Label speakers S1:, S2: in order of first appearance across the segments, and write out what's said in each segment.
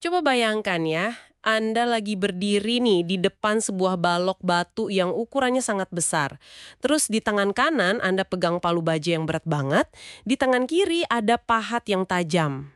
S1: Coba bayangkan ya, Anda lagi berdiri nih di depan sebuah balok batu yang ukurannya sangat besar. Terus di tangan kanan Anda pegang palu baja yang berat banget, di tangan kiri ada pahat yang tajam.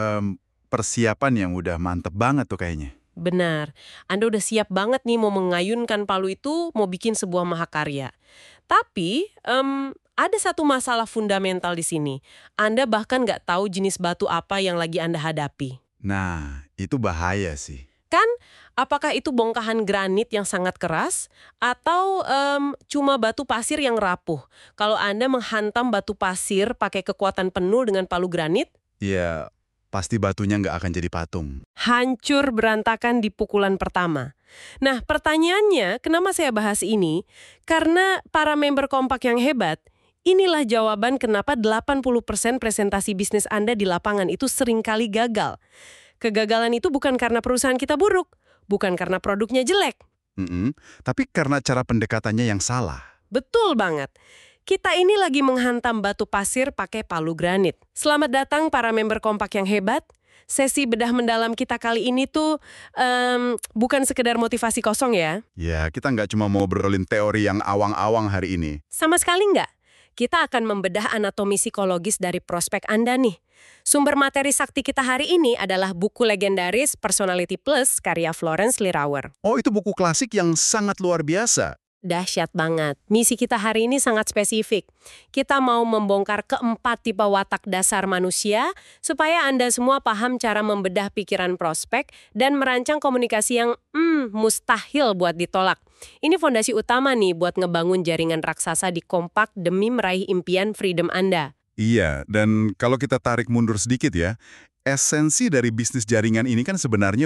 S2: Persiapan yang udah mantep banget tuh kayaknya.
S1: Benar, Anda udah siap banget nih mau mengayunkan palu itu, mau bikin sebuah mahakarya. Tapi, ada satu masalah fundamental di sini. Anda bahkan nggak tahu jenis batu apa yang lagi Anda hadapi.
S2: Nah, itu bahaya sih.
S1: Kan, apakah itu bongkahan granit yang sangat keras atau cuma batu pasir yang rapuh? Kalau Anda menghantam batu pasir pakai kekuatan penuh dengan palu granit,
S2: Ya, pasti batunya nggak akan jadi patung.
S1: hancur berantakan di pukulan pertama. Nah, pertanyaannya, kenapa saya bahas ini? Karena para member kompak yang hebat, inilah jawaban kenapa 80% presentasi bisnis Anda di lapangan itu seringkali gagal. Kegagalan itu bukan karena perusahaan kita buruk, bukan karena produknya jelek.
S2: Tapi karena cara pendekatannya yang salah.
S1: Betul banget. Kita ini lagi menghantam batu pasir pakai palu granit. Selamat datang para member kompak yang hebat. Sesi bedah mendalam kita kali ini tuh bukan sekedar motivasi kosong ya.
S2: Ya, kita nggak cuma mau ngobrolin teori yang awang-awang hari ini.
S1: Sama sekali nggak. Kita akan membedah anatomi psikologis dari prospek Anda nih. Sumber materi sakti kita hari ini adalah buku legendaris Personality Plus karya Florence Lirower.
S2: Oh, itu buku klasik yang sangat luar biasa.
S1: Dahsyat banget. Misi kita hari ini sangat spesifik. Kita mau membongkar keempat tipe watak dasar manusia supaya Anda semua paham cara membedah pikiran prospek dan merancang komunikasi yang mustahil buat ditolak. Ini fondasi utama nih buat ngebangun jaringan raksasa di kompak demi meraih impian freedom Anda.
S2: Iya, dan kalau kita tarik mundur sedikit ya, esensi dari bisnis jaringan ini kan sebenarnya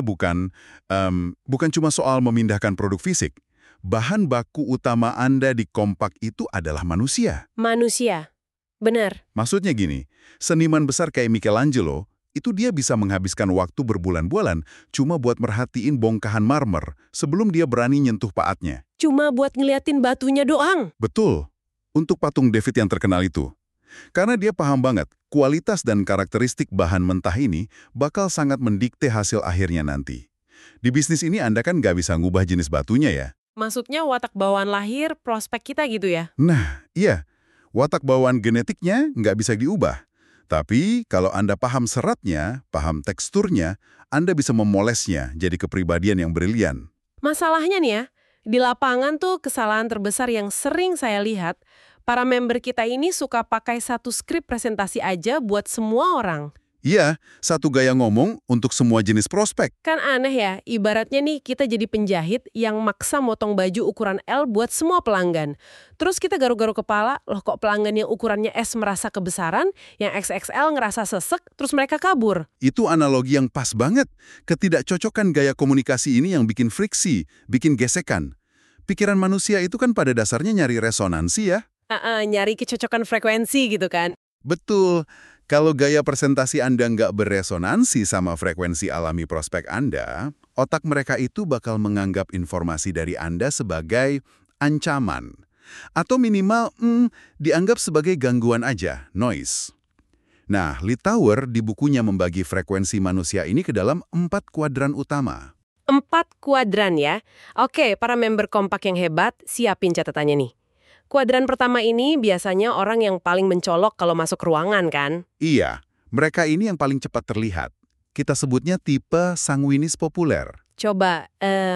S2: bukan cuma soal memindahkan produk fisik. Bahan baku utama Anda di kompak itu adalah manusia.
S1: Manusia. Benar.
S2: Maksudnya gini, seniman besar kayak Michelangelo, itu dia bisa menghabiskan waktu berbulan-bulan cuma buat merhatiin bongkahan marmer sebelum dia berani nyentuh paatnya.
S1: Cuma buat ngeliatin batunya doang.
S2: Betul, untuk patung David yang terkenal itu. Karena dia paham banget, kualitas dan karakteristik bahan mentah ini bakal sangat mendikte hasil akhirnya nanti. Di bisnis ini Anda kan nggak bisa ngubah jenis batunya ya.
S1: Maksudnya watak bawaan lahir prospek kita gitu ya?
S2: Nah, iya. Watak bawaan genetiknya nggak bisa diubah. Tapi kalau Anda paham seratnya, paham teksturnya, Anda bisa memolesnya jadi kepribadian yang brilian.
S1: Masalahnya nih ya, di lapangan tuh kesalahan terbesar yang sering saya lihat, para member kita ini suka pakai satu skrip presentasi aja buat semua orang.
S2: Iya, satu gaya ngomong untuk semua jenis prospek.
S1: Kan aneh ya, ibaratnya nih kita jadi penjahit yang maksa motong baju ukuran L buat semua pelanggan. Terus kita garuk-garuk kepala, loh kok pelanggan yang ukurannya S merasa kebesaran, yang XXL ngerasa sesek, terus mereka kabur.
S2: Itu analogi yang pas banget. Ketidakcocokan gaya komunikasi ini yang bikin friksi, bikin gesekan. Pikiran manusia itu kan pada dasarnya nyari resonansi ya.
S1: Nyari kecocokan frekuensi gitu kan.
S2: Betul. Kalau gaya presentasi Anda nggak beresonansi sama frekuensi alami prospek Anda, otak mereka itu bakal menganggap informasi dari Anda sebagai ancaman. Atau minimal, dianggap sebagai gangguan aja, noise. Nah, Littauer di bukunya membagi frekuensi manusia ini ke dalam 4 kuadran utama.
S1: 4 kuadran ya. Oke, para member kompak yang hebat, siapin catatannya nih. Kuadran pertama ini biasanya orang yang paling mencolok kalau masuk ruangan kan?
S2: Iya, mereka ini yang paling cepat terlihat. Kita sebutnya tipe sanguinis populer.
S1: Coba,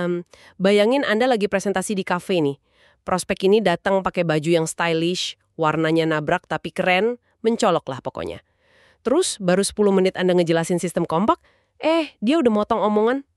S1: bayangin Anda lagi presentasi di kafe nih. Prospek ini datang pakai baju yang stylish, warnanya nabrak tapi keren, mencolok lah pokoknya. Terus, baru 10 menit Anda ngejelasin sistem kompak, dia udah motong omongan.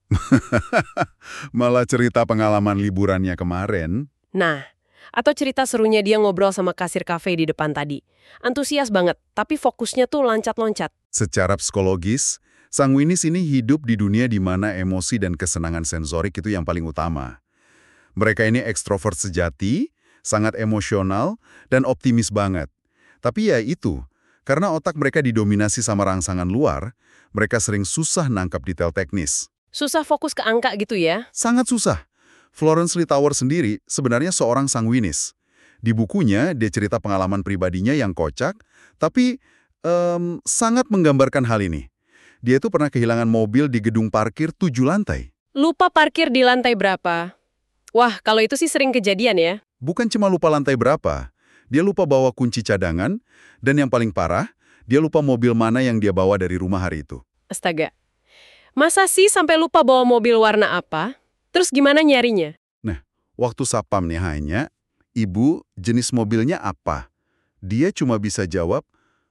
S2: Malah cerita pengalaman liburannya kemarin.
S1: Nah, atau cerita serunya dia ngobrol sama kasir kafe di depan tadi. Antusias banget, tapi fokusnya tuh loncat-loncat.
S2: Secara psikologis, sanguinis ini hidup di dunia di mana emosi dan kesenangan sensorik itu yang paling utama. Mereka ini ekstrovert sejati, sangat emosional, dan optimis banget. Tapi ya itu, karena otak mereka didominasi sama rangsangan luar, mereka sering susah nangkap detail teknis.
S1: Susah fokus ke angka gitu ya?
S2: Sangat susah. Florence Littauer sendiri sebenarnya seorang sanguinis. Di bukunya, dia cerita pengalaman pribadinya yang kocak, tapi sangat menggambarkan hal ini. Dia itu pernah kehilangan mobil di gedung parkir 7 lantai.
S1: Lupa parkir di lantai berapa? Wah, kalau itu sih sering kejadian ya.
S2: Bukan cuma lupa lantai berapa, dia lupa bawa kunci cadangan, dan yang paling parah, dia lupa mobil mana yang dia bawa dari rumah hari itu.
S1: Astaga. Masa sih sampai lupa bawa mobil warna apa? Terus gimana nyarinya?
S2: Nah, waktu sapam nih hanya, ibu jenis mobilnya apa? Dia cuma bisa jawab,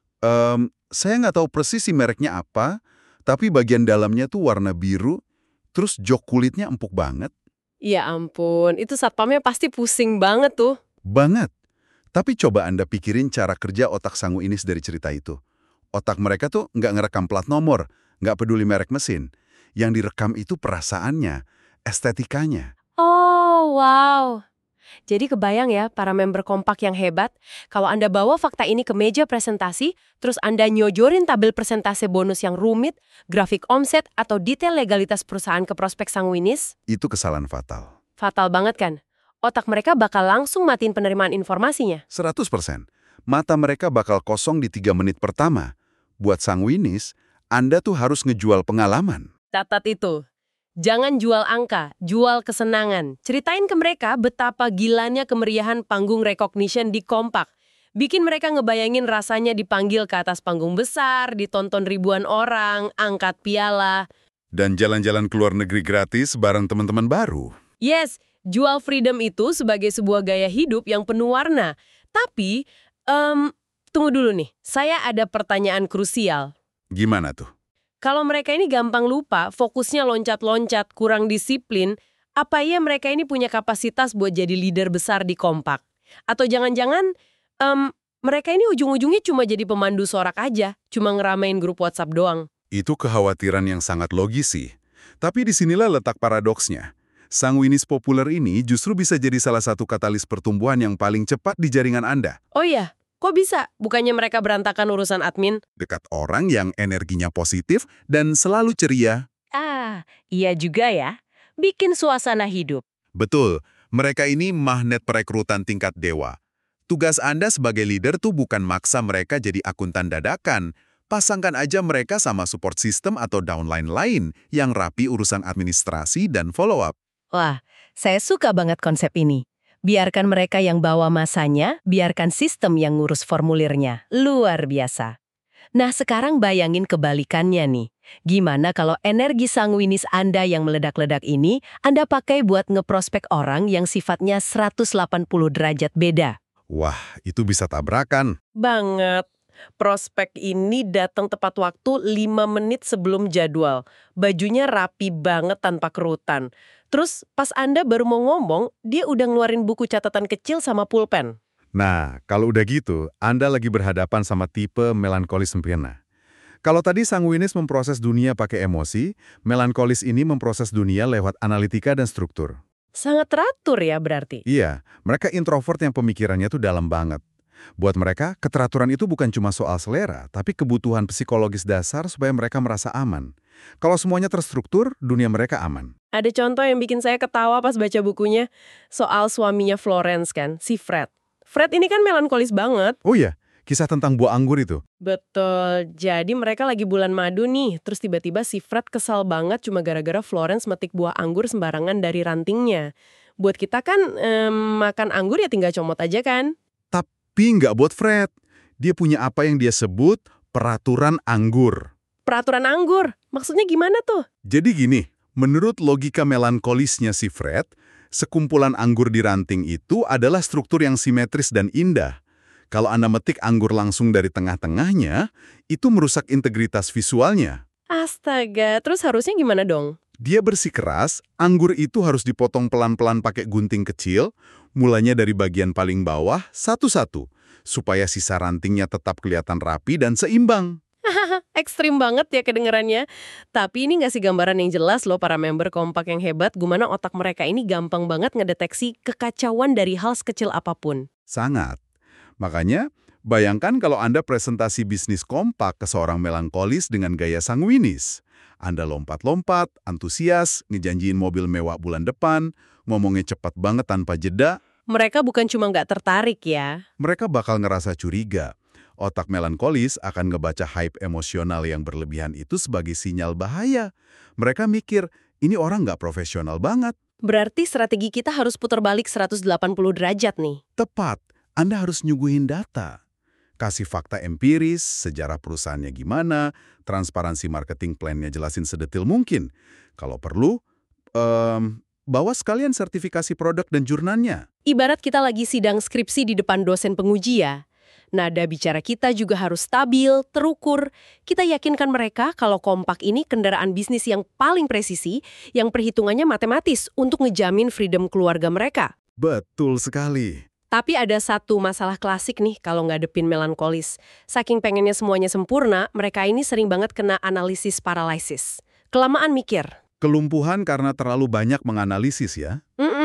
S2: saya nggak tahu persis sih mereknya apa, tapi bagian dalamnya tuh warna biru, terus jok kulitnya empuk banget.
S1: Ya ampun, itu satpamnya pasti pusing banget tuh.
S2: Banget. Tapi coba Anda pikirin cara kerja otak sanguinis dari cerita itu. Otak mereka tuh nggak ngerekam plat nomor, nggak peduli merek mesin. Yang direkam itu perasaannya, estetikanya.
S1: Oh, wow. Jadi kebayang ya para member kompak yang hebat, kalau Anda bawa fakta ini ke meja presentasi, terus Anda nyojorin tabel presentase bonus yang rumit, grafik omset, atau detail legalitas perusahaan ke prospek sanguinis,
S2: Itu kesalahan fatal.
S1: fatal banget kan? Otak mereka bakal langsung matiin penerimaan informasinya.
S2: 100%. Mata mereka bakal kosong di 3 menit pertama. Buat sanguinis, Anda tuh harus ngejual pengalaman.
S1: Catat itu. Jangan jual angka, jual kesenangan. Ceritain ke mereka betapa gilanya kemeriahan panggung recognition di Kompak. Bikin mereka ngebayangin rasanya dipanggil ke atas panggung besar, ditonton ribuan orang, angkat piala.
S2: Dan jalan-jalan ke luar negeri gratis bareng teman-teman baru.
S1: Yes, jual freedom itu sebagai sebuah gaya hidup yang penuh warna. Tapi, tunggu dulu nih. Saya ada pertanyaan krusial.
S2: Gimana tuh?
S1: Kalau mereka ini gampang lupa, fokusnya loncat-loncat, kurang disiplin, apa iya mereka ini punya kapasitas buat jadi leader besar di Kompak? Atau jangan-jangan mereka ini ujung-ujungnya cuma jadi pemandu sorak aja, cuma ngeramein grup WhatsApp doang?
S2: Itu kekhawatiran yang sangat logis sih. Tapi disinilah letak paradoksnya. Sanguinis populer ini justru bisa jadi salah satu katalis pertumbuhan yang paling cepat di jaringan Anda.
S1: Oh iya, kok bisa? Bukannya mereka berantakan urusan admin?
S2: Dekat orang yang energinya positif dan selalu ceria.
S1: Ah, iya juga ya. Bikin suasana hidup.
S2: Betul, mereka ini magnet perekrutan tingkat dewa. Tugas Anda sebagai leader tuh bukan maksa mereka jadi akuntan dadakan. Pasangkan aja mereka sama support system atau downline lain yang rapi urusan administrasi dan follow-up.
S1: Wah, saya suka banget konsep ini. Biarkan mereka yang bawa masanya, biarkan sistem yang ngurus formulirnya. Luar biasa. Nah, sekarang bayangin kebalikannya nih. Gimana kalau energi sanguinis Anda yang meledak-ledak ini, Anda pakai buat ngeprospek orang yang sifatnya 180 derajat beda?
S2: Wah, itu bisa tabrakan.
S1: Banget. Prospek ini datang tepat waktu 5 menit sebelum jadwal. Bajunya rapi banget tanpa kerutan. Terus pas Anda baru mau ngomong, dia udah ngeluarin buku catatan kecil sama pulpen.
S2: Nah, kalau udah gitu, Anda lagi berhadapan sama tipe melankolis sempurna. Kalau tadi sanguinis memproses dunia pakai emosi, melankolis ini memproses dunia lewat analitika dan struktur.
S1: Sangat teratur ya berarti?
S2: Iya, mereka introvert yang pemikirannya tuh dalam banget. Buat mereka, keteraturan itu bukan cuma soal selera, tapi kebutuhan psikologis dasar supaya mereka merasa aman. Kalau semuanya terstruktur, dunia mereka aman.
S1: Ada contoh yang bikin saya ketawa pas baca bukunya. Soal suaminya Florence kan, si Fred. Fred ini kan melankolis banget.
S2: Oh iya, kisah tentang buah anggur itu.
S1: Betul, jadi mereka lagi bulan madu nih. Terus tiba-tiba si Fred kesal banget cuma gara-gara Florence metik buah anggur sembarangan dari rantingnya. Buat kita kan, makan anggur ya tinggal comot aja kan?
S2: Tapi nggak buat Fred. Dia punya apa yang dia sebut peraturan anggur.
S1: Peraturan anggur, maksudnya gimana tuh?
S2: Jadi gini, menurut logika melankolisnya si Fred, sekumpulan anggur di ranting itu adalah struktur yang simetris dan indah. Kalau Anda metik anggur langsung dari tengah-tengahnya, itu merusak integritas visualnya.
S1: Astaga, terus harusnya gimana dong?
S2: Dia bersikeras, anggur itu harus dipotong pelan-pelan pakai gunting kecil, mulanya dari bagian paling bawah satu-satu, supaya sisa rantingnya tetap kelihatan rapi dan seimbang.
S1: Ekstrim banget ya kedengerannya. Tapi ini ngasih gambaran yang jelas loh para member kompak yang hebat, gimana otak mereka ini gampang banget ngedeteksi kekacauan dari hal sekecil apapun.
S2: Sangat. Makanya, bayangkan kalau Anda presentasi bisnis kompak ke seorang melankolis dengan gaya sanguinis. Anda lompat-lompat, antusias, ngejanjiin mobil mewah bulan depan, ngomongnya cepat banget tanpa jeda.
S1: Mereka bukan cuma nggak tertarik ya.
S2: Mereka bakal ngerasa curiga. Otak melankolis akan ngebaca hype emosional yang berlebihan itu sebagai sinyal bahaya. Mereka mikir, ini orang nggak profesional banget.
S1: Berarti strategi kita harus putar balik 180 derajat nih.
S2: Tepat, Anda harus nyuguhin data. Kasih fakta empiris, sejarah perusahaannya gimana, transparansi marketing plan-nya jelasin sedetil mungkin. Kalau perlu, bawa sekalian sertifikasi produk dan jurnalnya.
S1: Ibarat kita lagi sidang skripsi di depan dosen penguji ya. Nada bicara kita juga harus stabil, terukur. Kita yakinkan mereka kalau Kompak ini kendaraan bisnis yang paling presisi, yang perhitungannya matematis untuk ngejamin freedom keluarga mereka.
S2: Betul sekali.
S1: Tapi ada satu masalah klasik nih kalau ngadepin melankolis. Saking pengennya semuanya sempurna, mereka ini sering banget kena analisis paralysis. Kelamaan mikir.
S2: Kelumpuhan karena terlalu banyak menganalisis ya.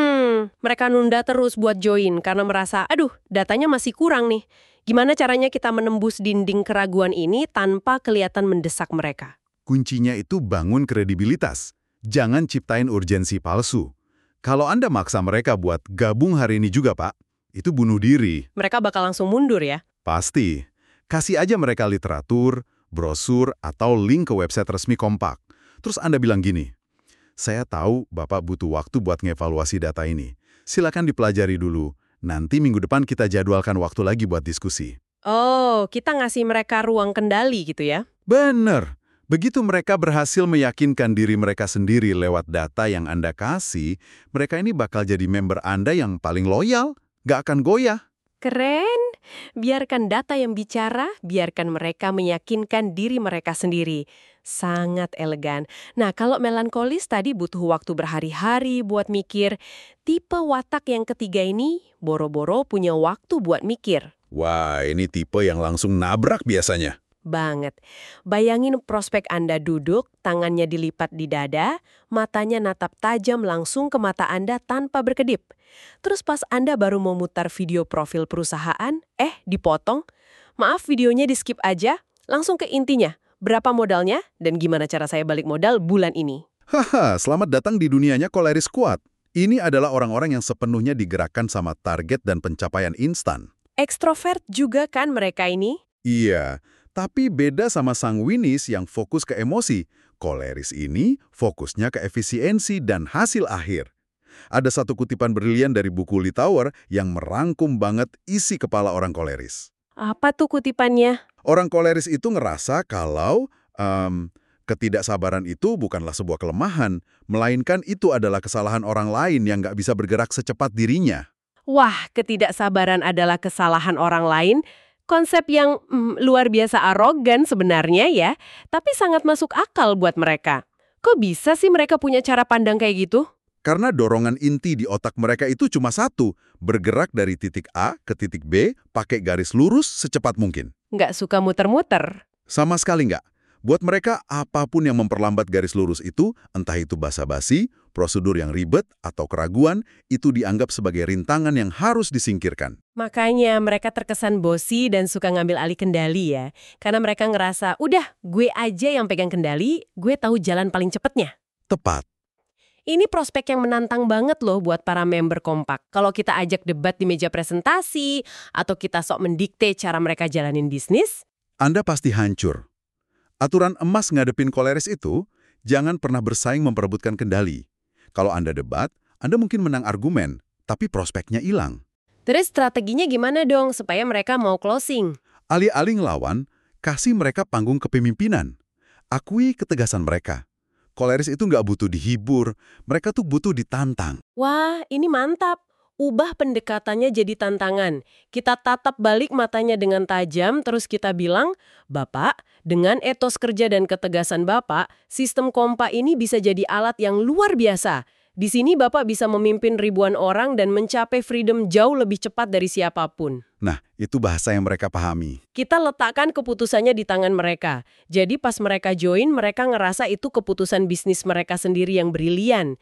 S1: Mereka nunda terus buat join karena merasa, aduh, datanya masih kurang nih. Gimana caranya kita menembus dinding keraguan ini tanpa kelihatan mendesak mereka?
S2: Kuncinya itu bangun kredibilitas. Jangan ciptain urgensi palsu. Kalau Anda maksa mereka buat gabung hari ini juga, Pak, itu bunuh diri.
S1: Mereka bakal langsung mundur ya?
S2: Pasti. Kasih aja mereka literatur, brosur, atau link ke website resmi Kompak. Terus Anda bilang gini, saya tahu Bapak butuh waktu buat ngevaluasi data ini. Silakan dipelajari dulu. Nanti minggu depan kita jadwalkan waktu lagi buat diskusi.
S1: Oh, kita ngasih mereka ruang kendali gitu ya?
S2: Bener. Begitu mereka berhasil meyakinkan diri mereka sendiri lewat data yang Anda kasih, mereka ini bakal jadi member Anda yang paling loyal. Nggak akan goyah.
S1: Keren. Biarkan data yang bicara, biarkan mereka meyakinkan diri mereka sendiri. Sangat elegan. Nah, kalau melankolis tadi butuh waktu berhari-hari buat mikir. Tipe watak yang ketiga ini boro-boro punya waktu buat mikir.
S2: Wah, ini tipe yang langsung nabrak biasanya.
S1: Banget. Bayangin prospek Anda duduk, tangannya dilipat di dada, matanya natap tajam langsung ke mata Anda tanpa berkedip. Terus pas Anda baru mau mutar video profil perusahaan, dipotong. Maaf, videonya di-skip aja, langsung ke intinya. Berapa modalnya dan gimana cara saya balik modal bulan ini?
S2: Haha, selamat datang di dunianya Cholera Squad. Ini adalah orang-orang yang sepenuhnya digerakkan sama target dan pencapaian instan.
S1: Ekstrovert juga kan mereka ini?
S2: Iya, tapi beda sama sanguinis yang fokus ke emosi. Koleris ini fokusnya ke efisiensi dan hasil akhir. Ada satu kutipan brilian dari buku Litauer yang merangkum banget isi kepala orang koleris.
S1: Apa tuh kutipannya?
S2: Orang koleris itu ngerasa kalau ketidaksabaran itu bukanlah sebuah kelemahan, melainkan itu adalah kesalahan orang lain yang nggak bisa bergerak secepat dirinya.
S1: Wah, ketidaksabaran adalah kesalahan orang lain. Konsep yang luar biasa arogan sebenarnya ya, tapi sangat masuk akal buat mereka. Kok bisa sih mereka punya cara pandang kayak gitu?
S2: Karena dorongan inti di otak mereka itu cuma satu, bergerak dari titik A ke titik B pakai garis lurus secepat mungkin.
S1: Nggak suka muter-muter.
S2: Sama sekali nggak. Buat mereka, apapun yang memperlambat garis lurus itu, entah itu basa-basi, prosedur yang ribet, atau keraguan, itu dianggap sebagai rintangan yang harus disingkirkan.
S1: Makanya mereka terkesan bosi dan suka ngambil alih kendali ya. Karena mereka ngerasa, udah gue aja yang pegang kendali, gue tahu jalan paling cepatnya.
S2: Tepat.
S1: Ini prospek yang menantang banget loh buat para member Kompak. Kalau kita ajak debat di meja presentasi, atau kita sok mendikte cara mereka jalanin bisnis,
S2: Anda pasti hancur. Aturan emas ngadepin koleris itu, jangan pernah bersaing memperebutkan kendali. Kalau Anda debat, Anda mungkin menang argumen, tapi prospeknya hilang.
S1: terus strateginya gimana dong supaya mereka mau closing?
S2: Alih-alih ngelawan, kasih mereka panggung kepemimpinan. Akui ketegasan mereka. Koleris itu nggak butuh dihibur, mereka tuh butuh ditantang.
S1: Wah, ini mantap. Ubah pendekatannya jadi tantangan. Kita tatap balik matanya dengan tajam, terus kita bilang, Bapak, dengan etos kerja dan ketegasan Bapak, sistem Kompak ini bisa jadi alat yang luar biasa. Di sini Bapak bisa memimpin ribuan orang dan mencapai freedom jauh lebih cepat dari siapapun.
S2: Nah, itu bahasa yang mereka pahami.
S1: Kita letakkan keputusannya di tangan mereka. Jadi pas mereka join, mereka ngerasa itu keputusan bisnis mereka sendiri yang brilian.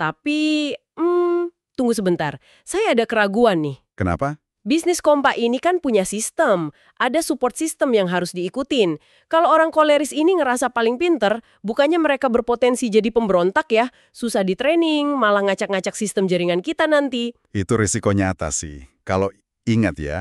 S1: Tapi, tunggu sebentar. Saya ada keraguan nih.
S2: Kenapa?
S1: Bisnis Kompak ini kan punya sistem. Ada support system yang harus diikutin. Kalau orang koleris ini ngerasa paling pinter, bukannya mereka berpotensi jadi pemberontak ya? Susah di training, malah ngacak-ngacak sistem jaringan kita nanti.
S2: Itu risiko nyata sih. Kalau ingat ya,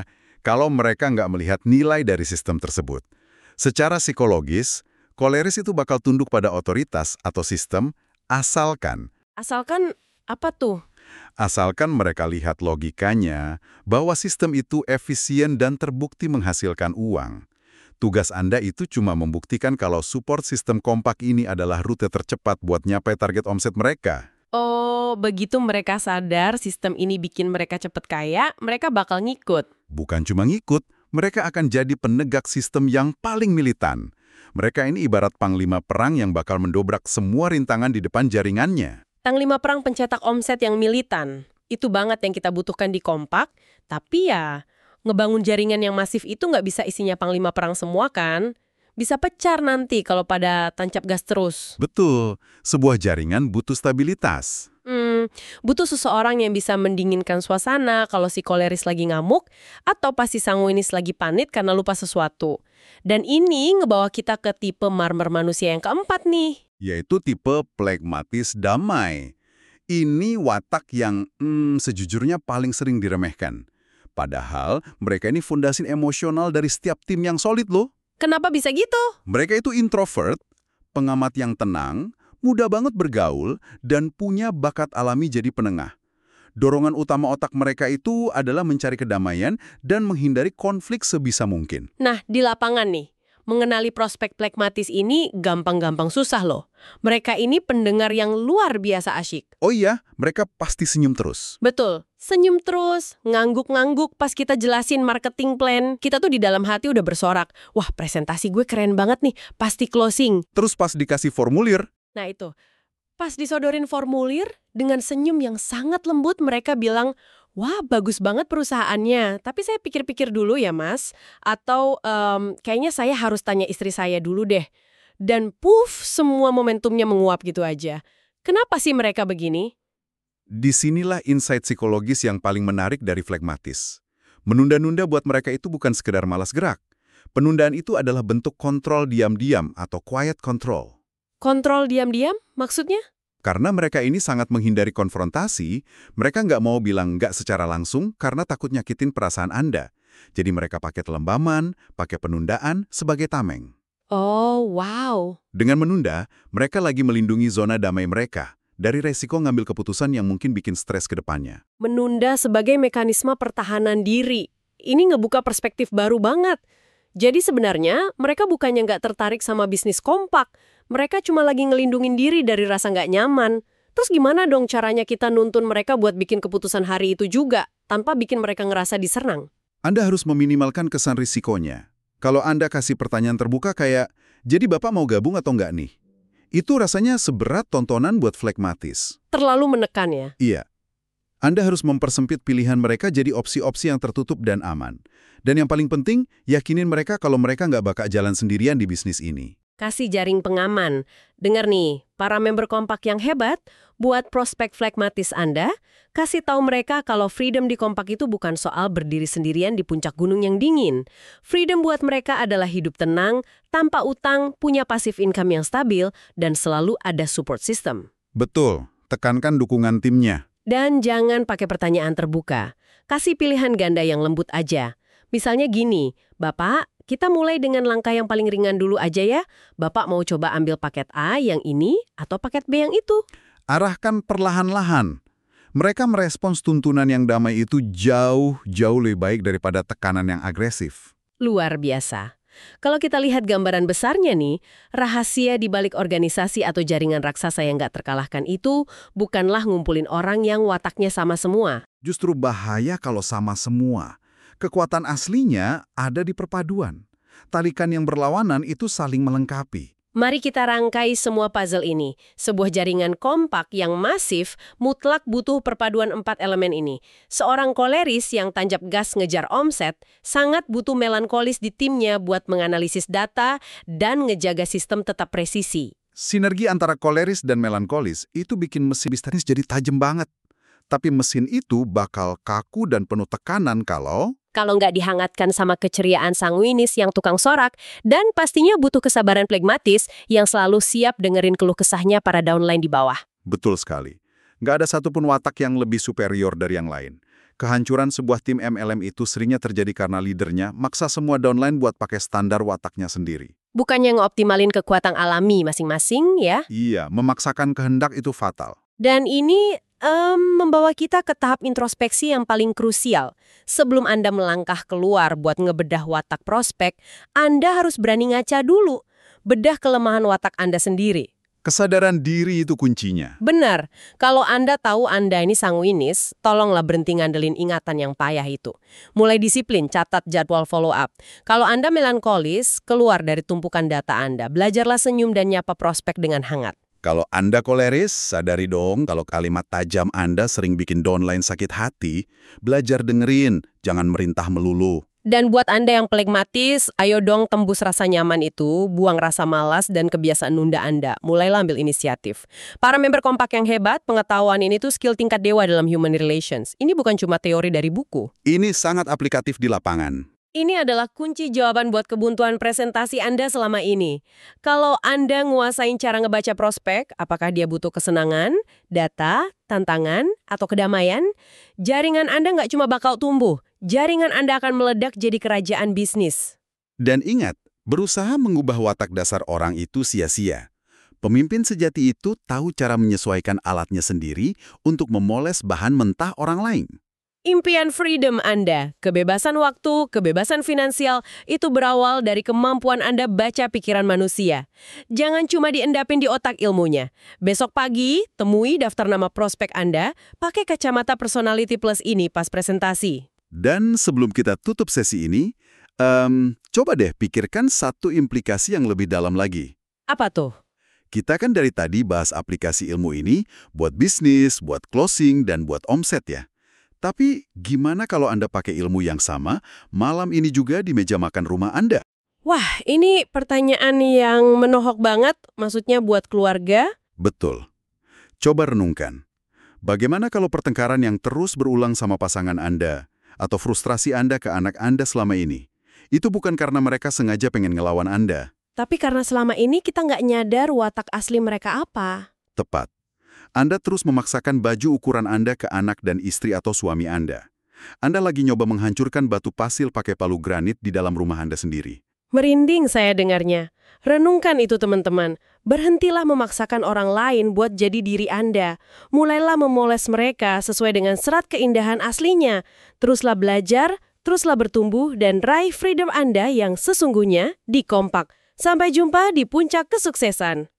S2: kalau mereka nggak melihat nilai dari sistem tersebut. Secara psikologis, koleris itu bakal tunduk pada otoritas atau sistem asalkan
S1: Asalkan apa tuh?
S2: Asalkan mereka lihat logikanya bahwa sistem itu efisien dan terbukti menghasilkan uang. Tugas Anda itu cuma membuktikan kalau support sistem kompak ini adalah rute tercepat buat nyapai target omset mereka.
S1: Oh, begitu mereka sadar sistem ini bikin mereka cepet kaya, mereka bakal ngikut.
S2: Bukan cuma ngikut, mereka akan jadi penegak sistem yang paling militan. Mereka ini ibarat panglima perang yang bakal mendobrak semua rintangan di depan jaringannya.
S1: Panglima perang pencetak omset yang militan. Itu banget yang kita butuhkan di kompak, tapi ya ngebangun jaringan yang masif itu nggak bisa isinya panglima perang semua kan? Bisa pecah nanti kalau pada tancap gas terus.
S2: Betul, sebuah jaringan butuh stabilitas.
S1: Butuh seseorang yang bisa mendinginkan suasana kalau si koleris lagi ngamuk, atau pas si sanguinis lagi panit karena lupa sesuatu. Dan ini ngebawa kita ke tipe marmer manusia yang keempat nih.
S2: Yaitu tipe plekmatis damai. Ini watak yang sejujurnya paling sering diremehkan. Padahal mereka ini fondasi emosional dari setiap tim yang solid loh.
S1: Kenapa bisa gitu?
S2: Mereka itu introvert, pengamat yang tenang, mudah banget bergaul, dan punya bakat alami jadi penengah. Dorongan utama otak mereka itu adalah mencari kedamaian dan menghindari konflik sebisa mungkin.
S1: Nah, di lapangan nih, mengenali prospek plekmatis ini gampang-gampang susah loh. Mereka ini pendengar yang luar biasa asyik.
S2: Oh iya, mereka pasti senyum terus.
S1: Betul, senyum terus, ngangguk-ngangguk pas kita jelasin marketing plan. Kita tuh di dalam hati udah bersorak, wah presentasi gue keren banget nih, pasti closing.
S2: Terus pas dikasih formulir,
S1: Nah itu, pas disodorin formulir, dengan senyum yang sangat lembut mereka bilang, wah bagus banget perusahaannya, tapi saya pikir-pikir dulu ya mas, atau kayaknya saya harus tanya istri saya dulu deh. Dan puff, semua momentumnya menguap gitu aja. Kenapa sih mereka begini?
S2: disinilah insight psikologis yang paling menarik dari flekmatis. Menunda-nunda buat mereka itu bukan sekedar malas gerak. Penundaan itu adalah bentuk kontrol diam-diam atau quiet control.
S1: Kontrol diam-diam maksudnya?
S2: Karena mereka ini sangat menghindari konfrontasi, mereka nggak mau bilang nggak secara langsung karena takut nyakitin perasaan Anda. Jadi mereka pakai telembaman, pakai penundaan sebagai tameng.
S1: Oh, wow.
S2: Dengan menunda, mereka lagi melindungi zona damai mereka dari resiko ngambil keputusan yang mungkin bikin stres ke depannya.
S1: Menunda sebagai mekanisme pertahanan diri. Ini ngebuka perspektif baru banget. Jadi sebenarnya mereka bukannya nggak tertarik sama bisnis kompak. Mereka cuma lagi ngelindungin diri dari rasa nggak nyaman. Terus gimana dong caranya kita nuntun mereka buat bikin keputusan hari itu juga, tanpa bikin mereka ngerasa diserang?
S2: Anda harus meminimalkan kesan risikonya. Kalau Anda kasih pertanyaan terbuka kayak, jadi Bapak mau gabung atau nggak nih? Itu rasanya seberat tontonan buat flekmatis.
S1: Terlalu menekan ya?
S2: Iya. Anda harus mempersempit pilihan mereka jadi opsi-opsi yang tertutup dan aman. Dan yang paling penting, yakinin mereka kalau mereka nggak bakal jalan sendirian di bisnis ini.
S1: Kasih jaring pengaman. Dengar nih, para member kompak yang hebat, buat prospek flekmatis Anda, kasih tahu mereka kalau freedom di kompak itu bukan soal berdiri sendirian di puncak gunung yang dingin. Freedom buat mereka adalah hidup tenang, tanpa utang, punya passive income yang stabil, dan selalu ada support system.
S2: Betul, tekankan dukungan timnya.
S1: Dan jangan pakai pertanyaan terbuka. Kasih pilihan ganda yang lembut aja. Misalnya gini, Bapak, kita mulai dengan langkah yang paling ringan dulu aja ya. Bapak mau coba ambil paket A yang ini atau paket B yang itu?
S2: Arahkan perlahan-lahan. Mereka merespons tuntunan yang damai itu jauh lebih baik daripada tekanan yang agresif.
S1: Luar biasa. Kalau kita lihat gambaran besarnya nih, rahasia di balik organisasi atau jaringan raksasa yang nggak terkalahkan itu bukanlah ngumpulin orang yang wataknya sama semua.
S2: Justru bahaya kalau sama semua. Kekuatan aslinya ada di perpaduan. Talikan yang berlawanan itu saling melengkapi.
S1: Mari kita rangkai semua puzzle ini. Sebuah jaringan kompak yang masif mutlak butuh perpaduan 4 elemen ini. Seorang koleris yang tancap gas ngejar omset sangat butuh melankolis di timnya buat menganalisis data dan ngejaga sistem tetap presisi.
S2: Sinergi antara koleris dan melankolis itu bikin mesin bisnis jadi tajam banget. Tapi mesin itu bakal kaku dan penuh tekanan kalau
S1: nggak dihangatkan sama keceriaan sanguinis yang tukang sorak, dan pastinya butuh kesabaran plekmatis yang selalu siap dengerin keluh kesahnya para downline di bawah.
S2: Betul sekali. Nggak ada satupun watak yang lebih superior dari yang lain. Kehancuran sebuah tim MLM itu seringnya terjadi karena leadernya maksa semua downline buat pakai standar wataknya sendiri.
S1: Bukannya ngeoptimalin kekuatan alami masing-masing ya.
S2: Iya, memaksakan kehendak itu fatal.
S1: Dan ini membawa kita ke tahap introspeksi yang paling krusial. Sebelum Anda melangkah keluar buat ngebedah watak prospek, Anda harus berani ngaca dulu. Bedah kelemahan watak Anda sendiri.
S2: Kesadaran diri itu kuncinya.
S1: Benar, kalau Anda tahu Anda ini sanguinis, tolonglah berhenti ngandelin ingatan yang payah itu. Mulai disiplin, catat jadwal follow up. Kalau Anda melankolis, keluar dari tumpukan data Anda. Belajarlah senyum dan nyapa prospek dengan hangat.
S2: Kalau Anda koleris, sadari dong kalau kalimat tajam Anda sering bikin downline sakit hati, belajar dengerin, jangan merintah melulu.
S1: Dan buat Anda yang phlegmatis, ayo dong tembus rasa nyaman itu, buang rasa malas dan kebiasaan nunda Anda. Mulailah ambil inisiatif. Para member kompak yang hebat, pengetahuan ini tuh skill tingkat dewa dalam human relations. Ini bukan cuma teori dari buku.
S2: Ini sangat aplikatif di lapangan.
S1: Ini adalah kunci jawaban buat kebuntuan presentasi Anda selama ini. Kalau Anda nguasain cara ngebaca prospek, apakah dia butuh kesenangan, data, tantangan, atau kedamaian, jaringan Anda nggak cuma bakal tumbuh, jaringan Anda akan meledak jadi kerajaan bisnis.
S2: Dan ingat, berusaha mengubah watak dasar orang itu sia-sia. Pemimpin sejati itu tahu cara menyesuaikan alatnya sendiri untuk memoles bahan mentah orang lain.
S1: Impian freedom Anda, kebebasan waktu, kebebasan finansial, itu berawal dari kemampuan Anda baca pikiran manusia. Jangan cuma diendapin di otak ilmunya. Besok pagi, temui daftar nama prospek Anda, pakai kacamata Personality Plus ini pas presentasi.
S2: Dan sebelum kita tutup sesi ini, coba deh pikirkan satu implikasi yang lebih dalam lagi.
S1: Apa tuh?
S2: Kita kan dari tadi bahas aplikasi ilmu ini buat bisnis, buat closing, dan buat omset ya. Tapi gimana kalau Anda pakai ilmu yang sama malam ini juga di meja makan rumah Anda?
S1: Wah, ini pertanyaan yang menohok banget, maksudnya buat keluarga.
S2: Betul. Coba renungkan. Bagaimana kalau pertengkaran yang terus berulang sama pasangan Anda, atau frustrasi Anda ke anak Anda selama ini, itu bukan karena mereka sengaja pengen ngelawan Anda.
S1: Tapi karena selama ini kita nggak nyadar watak asli mereka apa.
S2: Tepat. Anda terus memaksakan baju ukuran Anda ke anak dan istri atau suami Anda. Anda lagi nyoba menghancurkan batu pasil pakai palu granit di dalam rumah Anda sendiri.
S1: Merinding saya dengarnya. Renungkan itu teman-teman. Berhentilah memaksakan orang lain buat jadi diri Anda. Mulailah memoles mereka sesuai dengan serat keindahan aslinya. Teruslah belajar, teruslah bertumbuh, dan raih freedom Anda yang sesungguhnya di Kompak. Sampai jumpa di puncak kesuksesan.